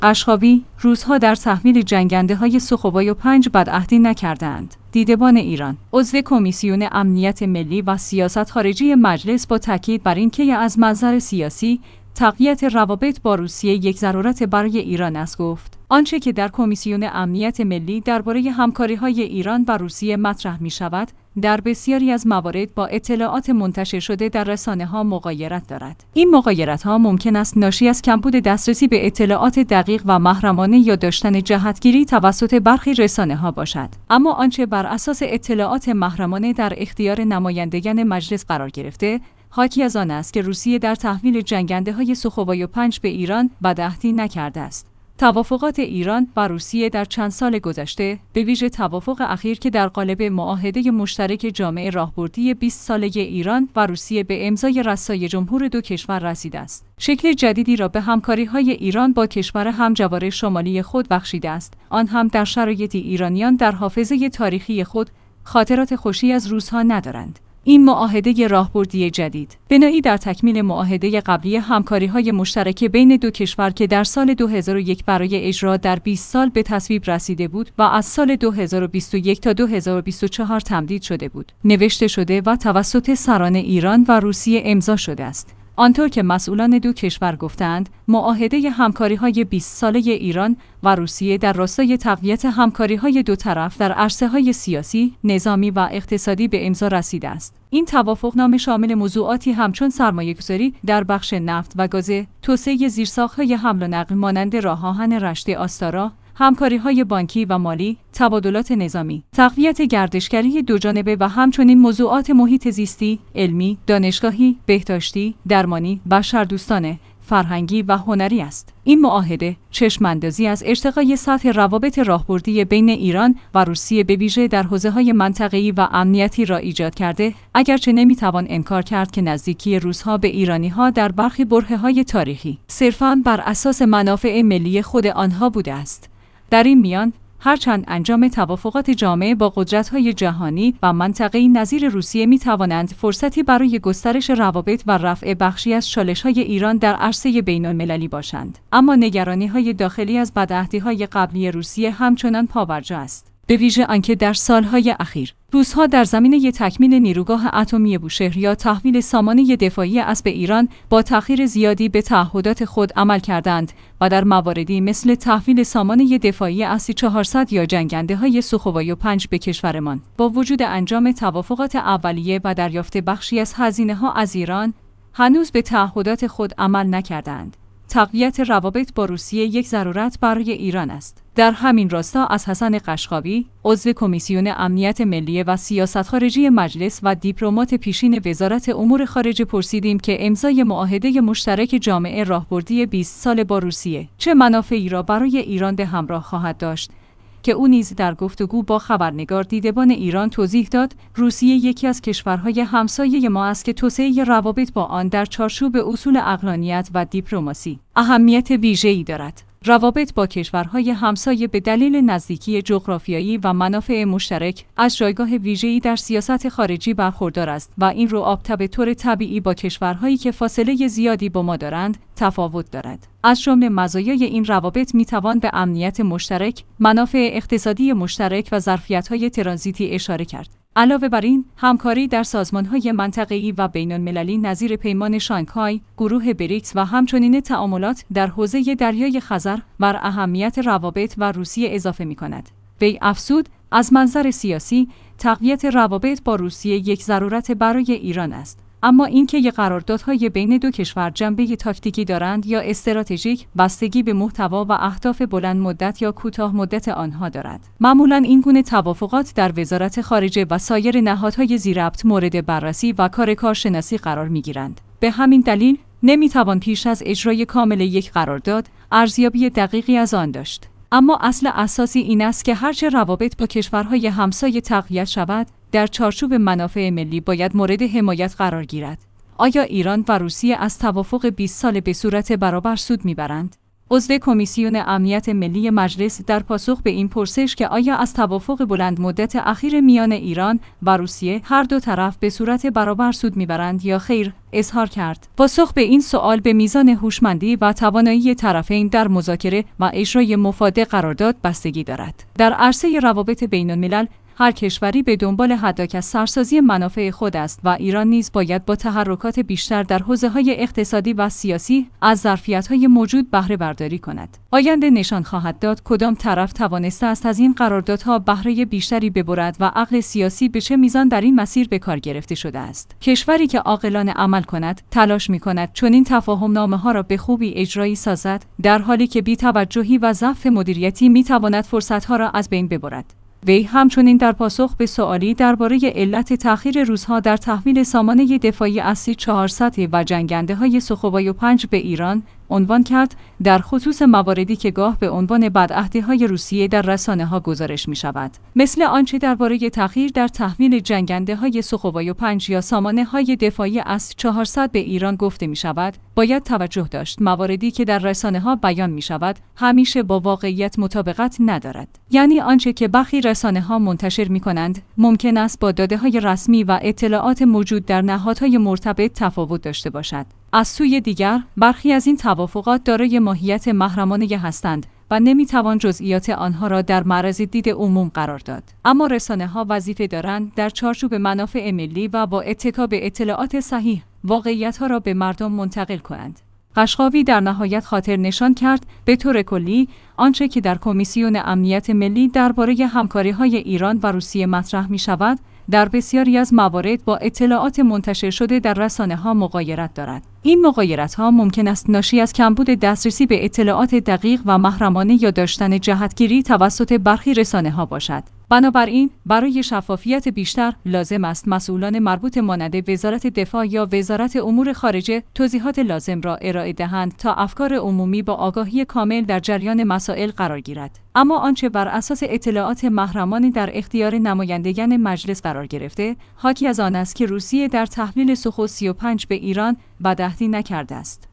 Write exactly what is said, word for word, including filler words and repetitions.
قشقابی: روس‌ها در تحویل جنگنده‌های سوخوی پنج بدعهدی نکردند. دیدبان ایران: عضو کمیسیون امنیت ملی و سیاست خارجی مجلس با تاکید بر اینکه از منظر سیاسی تقویت روابط با روسیه یک ضرورت برای ایران است گفت. آنچه که در کمیسیون امنیت ملی درباره همکاری‌های ایران و روسیه مطرح می‌شود، در بسیاری از موارد با اطلاعات منتشر شده در رسانه‌ها مغایرت دارد. این مغایرت‌ها ممکن است ناشی از کمبود دسترسی به اطلاعات دقیق و محرمانه یا داشتن جهتگیری توسط برخی رسانه‌ها باشد. اما آنچه بر اساس اطلاعات محرمانه در اختیار نمایندگان مجلس قرار گرفته، حاکی از آن است که روسیه در تحویل جنگنده‌های سوخوی پنج به ایران بدعهدی نکرده است. توافقات ایران و روسیه در چند سال گذشته، به ویژه توافق اخیر که در قالب معاهده مشترک جامع راهبردی بیست ساله ایران و روسیه به امضای رسای جمهور دو کشور رسیده است، شکل جدیدی را به همکاری‌های ایران با کشور همجوار شمالی خود بخشیده است، آن هم در شرایطی ایرانیان در حافظه تاریخی خود خاطرات خوشی از روس‌ها ندارند. این معاهده راهبردی جدید بنایی در تکمیل معاهده قبلی همکاری‌های مشترک بین دو کشور که در سال دو هزار و یک برای اجرا در بیست سال به تصویب رسیده بود و از سال دو هزار و بیست و یک تا دو هزار و بیست و چهار تمدید شده بود، نوشته شده و توسط سران ایران و روسیه امضا شده است. آنطور که مسئولان دو کشور گفتند، معاهده همکاری‌های بیست ساله ایران و روسیه در راستای تقویت همکاری‌های دو طرف در عرصه‌های سیاسی، نظامی و اقتصادی به امضا رسیده است. این توافقنامه شامل موضوعاتی همچون سرمایه‌گذاری در بخش نفت و گاز، توسعه زیرساخت‌های حمل و نقل مانند راه‌آهن رشت آستارا، همکاری‌های بانکی و مالی، تبادلات نظامی، تقویت گردشگری دوجانبه و همچنین موضوعات محیط زیستی، علمی، دانشگاهی، بهداشتی، درمانی، بشردوستانه، فرهنگی و هنری است. این معاهده چشم‌اندازی از ارتقای سطح روابط راهبردی بین ایران و روسیه به ویژه در حوزه‌های منطقه‌ای و امنیتی را ایجاد کرده، اگرچه نمی‌توان انکار کرد که نزدیکی روس‌ها به ایرانی‌ها در برخی برهه‌های تاریخی صرفاً بر اساس منافع ملی خود آنها بوده است. در این میان، هرچند انجام توافقات جامع با قدرت‌های جهانی و منطقه‌ای نظیر روسیه می‌توانند فرصتی برای گسترش روابط و رفع بخشی از چالش‌های ایران در عرصه بین‌المللی باشند، اما نگرانی‌های داخلی از بدعهدی‌های قبلی روسیه همچنان پابرجا است. به ویژه آنکه در سالهای اخیر روس‌ها در زمینه تکمیل نیروگاه اتمی بوشهر یا تحویل سامانه دفاعی اسب ایران با تأخیر زیادی به تعهدات خود عمل کردند و در مواردی مثل تحویل سامانه دفاعی اس چهارصد یا جنگنده‌های سوخوی پنج به کشورمان با وجود انجام توافقات اولیه و دریافت بخشی از هزینه‌ها از ایران، هنوز به تعهدات خود عمل نکردند. تقویت روابط با روسیه یک ضرورت برای ایران است. در همین راستا از حسن قشقابی، عضو کمیسیون امنیت ملی و سیاست خارجی مجلس و دیپلمات پیشین وزارت امور خارجه پرسیدیم که امضای معاهده مشترک جامع راهبردی بیست ساله با روسیه چه منافعی را برای ایران به همراه خواهد داشت، که او نیز در گفتگو با خبرنگار دیدبان ایران توضیح داد روسیه یکی از کشورهای همسایه ما است که توسعه روابط با آن در چارچوب اصول عقلانیت و دیپلماسی اهمیت ویژه‌ای دارد. روابط با کشورهای همسایه به دلیل نزدیکی جغرافیایی و منافع مشترک از جایگاه ویژه‌ای در سیاست خارجی برخوردار است و این رابطه به طور طبیعی با کشورهایی که فاصله زیادی با ما دارند تفاوت دارد. از جمله مزایای این روابط میتوان به امنیت مشترک، منافع اقتصادی مشترک و ظرفیت‌های ترانزیتی اشاره کرد. علاوه بر این، همکاری در سازمان‌های منطقه‌ای و بین‌المللی نظیر پیمان شانگهای، گروه بریکس و همچنین تعاملات در حوزه دریای خزر بر اهمیت روابط و روسیه اضافه می‌کند. وی افزود، از منظر سیاسی، تقویت روابط با روسیه یک ضرورت برای ایران است. اما اینکه قراردادهای بین دو کشور جنبه تاکتیکی دارند یا استراتژیک، بستگی به محتوا و اهداف بلند مدت یا کوتاه مدت آنها دارد. معمولاً این گونه توافقات در وزارت خارجه و سایر نهادهای زیرربط مورد بررسی و کار کارشناسی قرار می‌گیرند. به همین دلیل نمی‌توان پیش از اجرای کامل یک قرارداد ارزیابی دقیقی از آن داشت. اما اصل اساسی این است که هرچه روابط با کشورهای همسایه تقویت شود، در چارچوب منافع ملی باید مورد حمایت قرار گیرد. آیا ایران و روسیه از توافق بیست ساله به صورت برابر سود میبرند؟ عضو کمیسیون امنیت ملی مجلس در پاسخ به این پرسش که آیا از توافق بلند مدت اخیر میان ایران و روسیه هر دو طرف به صورت برابر سود میبرند یا خیر، اظهار کرد. پاسخ به این سوال به میزان هوشمندی و توانایی طرفین در مذاکره و اجرای مفاد قرارداد بستگی دارد. در عرصه روابط بین الملل هر کشوری به دنبال هدایت از سرسازی منافع خود است و ایران نیز باید با تحرکات بیشتر در حوزه‌های اقتصادی و سیاسی از ظرفیت‌های موجود بهره برداری کند. آینده نشان خواهد داد کدام طرف توانسته است از این قراردادها بهره بیشتری ببرد و عقل سیاسی به چه میزان در این مسیر به کار گرفته شده است. کشوری که عاقلانه عمل کند، تلاش می‌کند چنین تفاهم‌نامه‌ها را به خوبی اجرایی سازد، در حالی که بی‌توجهی و ضعف مدیریتی می‌تواند فرصت‌ها را از بین ببرد. وی همچنین در پاسخ به سوالی درباره علت تأخیر روس‌ها در تحویل سامانه دفاعی سی چهارصد و جنگنده‌های سوخوی پنج به ایران عنوان کرد در خصوص مواردی که گاه به عنوان بدعهدی‌های روسیه در رسانه‌ها گزارش می‌شود، مثل آنچه درباره تأخیر در تحویل جنگنده‌های سوخوی پنج یا سامانه‌های دفاعی سی چهارصد به ایران گفته می‌شود، باید توجه داشت مواردی که در رسانه‌ها بیان می‌شود همیشه با واقعیت مطابقت ندارد. یعنی آنچه که برخی رسانه‌ها منتشر می‌کنند ممکن است با داده‌های رسمی و اطلاعات موجود در نهادهای مرتبط تفاوت داشته باشد. از سوی دیگر، برخی از این توافقات دارای ماهیت محرمانه هستند و نمیتوان جزئیات آنها را در معرض دید عموم قرار داد. اما رسانه‌ها وظیفه دارند در چارچوب منافع ملی و با اتکا به اطلاعات صحیح، واقعیت‌ها را به مردم منتقل کنند. قشقاوی در نهایت خاطر نشان کرد به طور کلی آنچه که در کمیسیون امنیت ملی درباره همکاری‌های ایران و روسیه مطرح می‌شود، در بسیاری از موارد با اطلاعات منتشر شده در رسانه‌ها مغایرت دارد. این مغایرت‌ها ممکن است ناشی از کمبود دسترسی به اطلاعات دقیق و محرمانه یا داشتن جهتگیری توسط برخی رسانه‌ها باشد. بنابراین برای شفافیت بیشتر لازم است مسئولان مربوط مانند وزارت دفاع یا وزارت امور خارجه توضیحات لازم را ارائه دهند تا افکار عمومی با آگاهی کامل در جریان مسائل قرار گیرد. اما آنچه بر اساس اطلاعات محرمانه در اختیار نمایندگان مجلس قرار گرفته، حاکی از آن است که روسیه در تحویل سوخو سی و پنج به ایران بدعهدی نکرده است.